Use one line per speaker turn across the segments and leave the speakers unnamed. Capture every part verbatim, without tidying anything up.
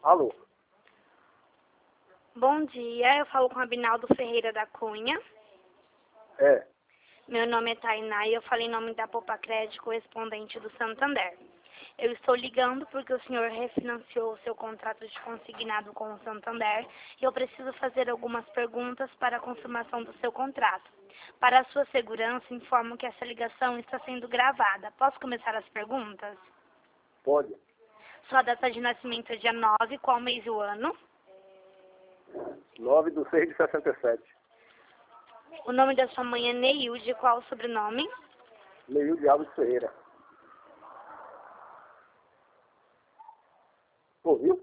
Alô?
Bom dia, eu falo com o Abinaldo Ferreira da Cunha.
É.
Meu nome é Tainá e eu falo em nome da Poupa Crédito, correspondente do Santander. Eu estou ligando porque o senhor refinanciou o seu contrato de consignado com o Santander e eu preciso fazer algumas perguntas para a confirmação do seu contrato. Para a sua segurança, informo que essa ligação está sendo gravada. Posso começar as perguntas?
Pode.
Sua data de nascimento é dia nove, qual mês e o ano?
nove de seis de sessenta e sete.
O nome da sua mãe é Neilde, qual o sobrenome?
Neilde Alves Ferreira. Ouviu?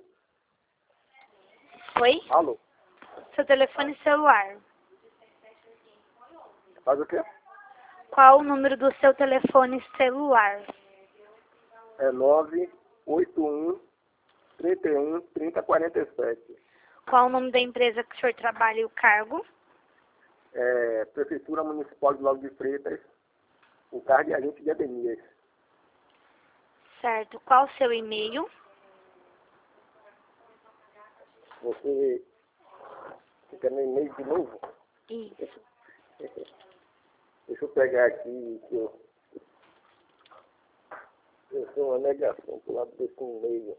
Oi?
Alô?
Seu telefone celular.
Faz o quê?
Qual o número do seu telefone celular?
É nove oito um, três um, trinta, quarenta e sete.
Qual o nome da empresa que o senhor trabalha e o cargo?
É, Prefeitura Municipal de Lago de Freitas, o cargo de agente de Ademias.
Certo. Qual o seu e-mail?
Você fica no e-mail de novo?
Isso.
Deixa eu pegar aqui que eu, eu sou uma negação pro lado desse e-mail.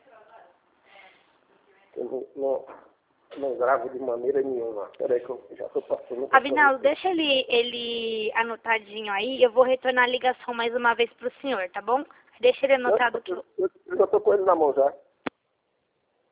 Eu não, não, não gravo de maneira nenhuma. Peraí que eu já estou passando.
Abinaldo, deixa ele, ele anotadinho aí. Eu vou retornar a ligação mais uma vez para o senhor, tá bom? Deixa ele anotado que...
Eu, eu, eu já estou com ele na mão já.